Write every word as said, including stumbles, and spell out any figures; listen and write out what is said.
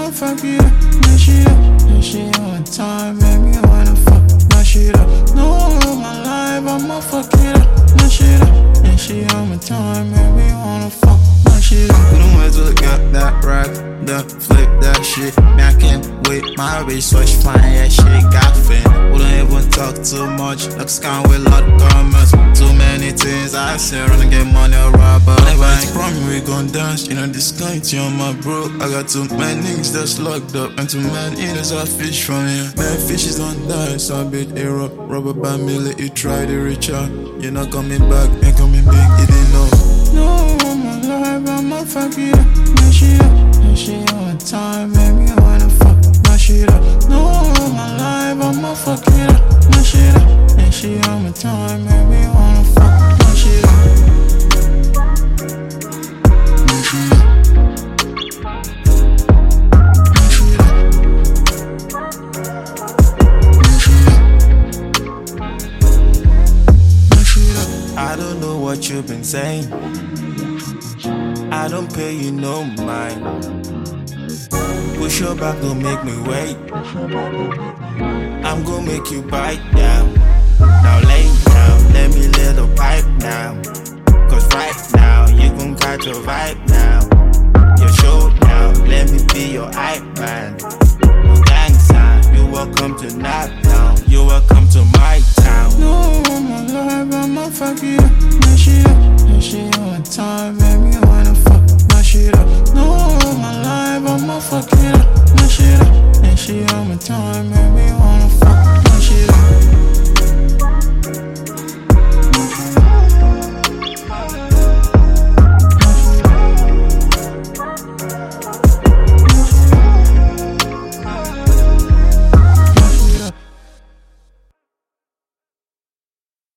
I'ma fuck it up. Now she up, now she on time, make me wanna fuck. Now she up, no one my life, I'ma fuck it up. Now she up, now she on my time, make me wanna fuck. Now she up. Put on words, look up that rock, the flip that shit. Man, I can't wait, my bitch switch flying, yeah, shit got fin. Wouldn't even talk too much, like scan with a lot of comments. Too many things I say, run get money or rob up. Like, promise we gon' dance, you know, this guy on my bro. I got too many niggas that's locked up, and too many eaters I fish from here. Man, fishes don't die, so I beat a rock. Rubber band me, let you try to reach out. You're not coming back, ain't coming back, you didn't know. No, I'm alive, I'ma fuck it up. Now she up, now she on time, make me wanna fuck. Now she up, no, I'm alive, I'ma fuck it up. Now she up, now she on my time, make me wanna fuck. Now she up. Now she up. Now she up. Now she up. Now she up. I don't know what you've been saying, I don't pay you no mind. Push your back, don't make me wait. I'm gonna make you bite down. Now lay down, let me little pipe now. Cause right now, you gon' catch a vibe now. Your show